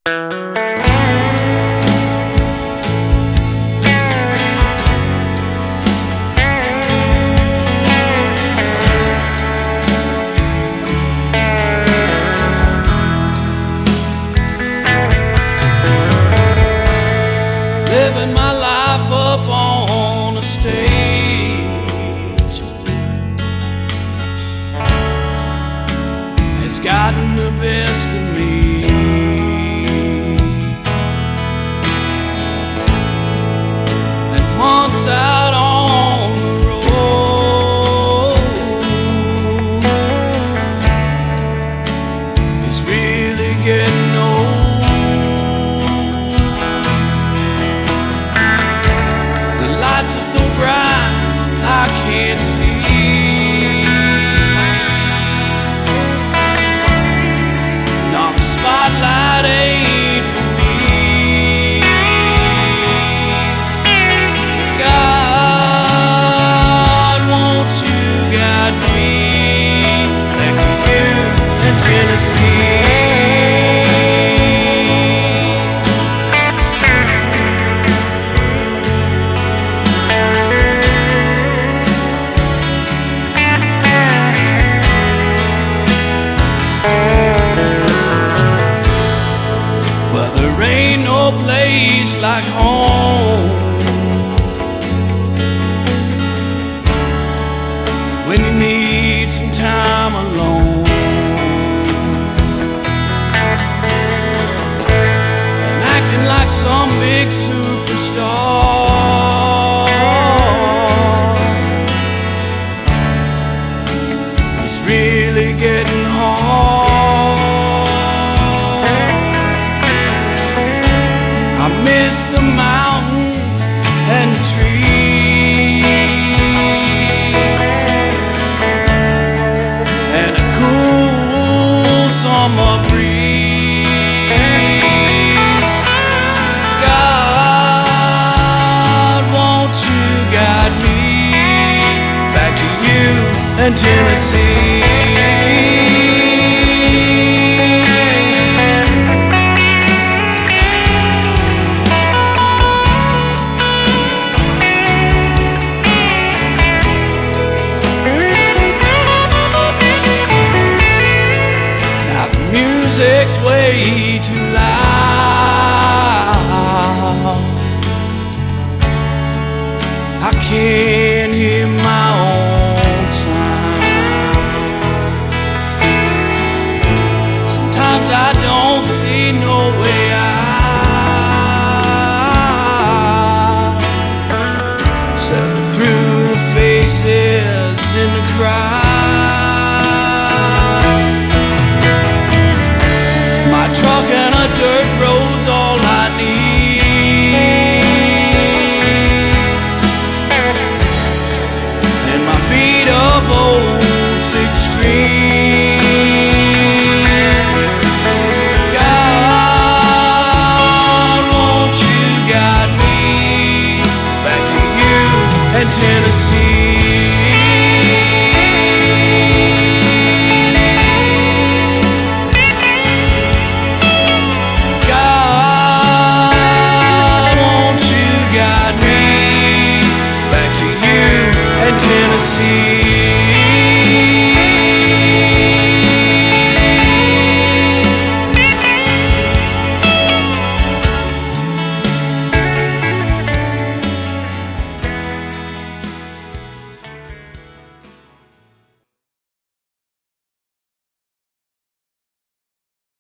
Living my life up on a stage has gotten the best of me. And months out on the road is really getting old. Lights are so bright I can't see. No, the spotlight ain't for me. God, won't you guide me back to you in Tennessee? There ain't no place like home when you need some time alone and acting like some big superstar is really getting hard. I miss the mountains and the trees and a cool summer breeze. God, won't you guide me back to you in Tennessee? Music's way too loud. I can't hear my own sound. Sometimes I don't see no way out. Search through the faces in the crowd. Truck and a dirt road's all I need, and my beat up old 6 string. God, won't you guide me back to you in Tennessee?